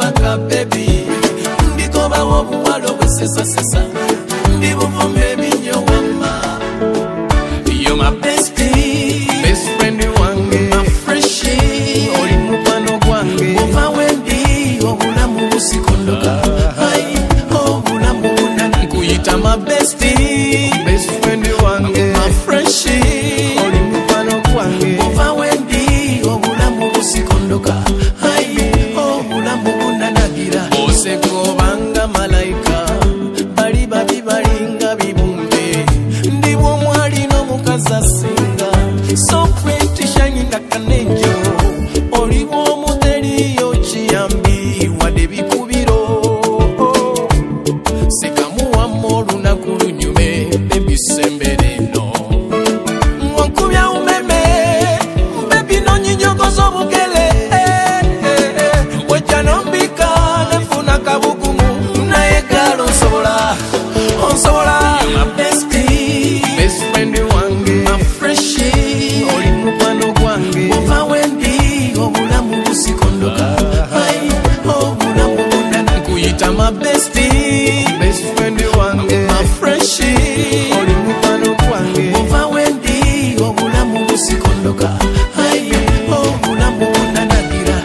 paka baby ndikoba wobuwalo bwesesa sesa ndibuvumbe binyo wama. You're my bestie, best friend wange, my freshie, oli mupano gwange. Uva wendi obulamu busikondoka, hai obulamu bunana. Nkuyita my bestie, best friend wange, my freshie, oli mupano gwange. Uva wendi obulamu busikondoka, hai obulamu bunanagira. Oseko banga malaika, bali babi balinga bibumbe. Ndiwo mwali no mukaza singa, so pretty shining like an angel. Oliwo muteri yo chiyambi wade bikubiro. Sekamuwa moru na kulunyume baby sembereno. Mwankubya umeme baby no nyinyogo zobukele. Wejano mbika nefuna kabukumu naye galo nsobola onsobola. You're my bestie, best friend wange, my freshie, oli mupano gwange. Uva wendi obulamu busikondoka, hai obulamu bunana. Nkuyita my bestie, best friend wange, my freshie, oli mupano gwange. Uva wendi obulamu busikondoka, hai obulamu bunanagira.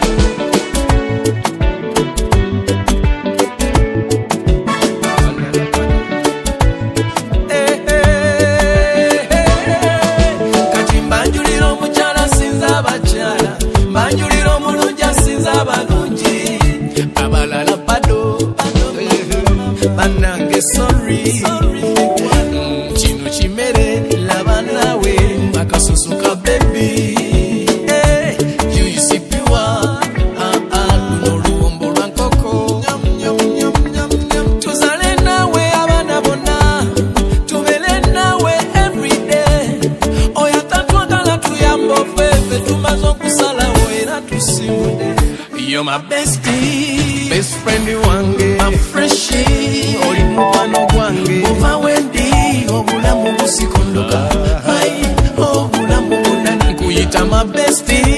Kati mbanjulira omukyala sinza abakyala, mbanjulira omulungi asinza abalungi. Abalala bado bannange sorry. Kino kimere laba nawe akasusu ka baby. Yuyisipiwa luno luwombo lwa nkoko. Tuzale nawe abaana bonna, tubere nawe everyday. Oyo atatwagala tuyamba ofefe tumaze okusalawo era tusimude. You're my bestie, best friend wange, my freshie, oli mupano gwange. Uva wendi obulamu busikondoka, hai obulamu bunana. Nkuyita my bestie,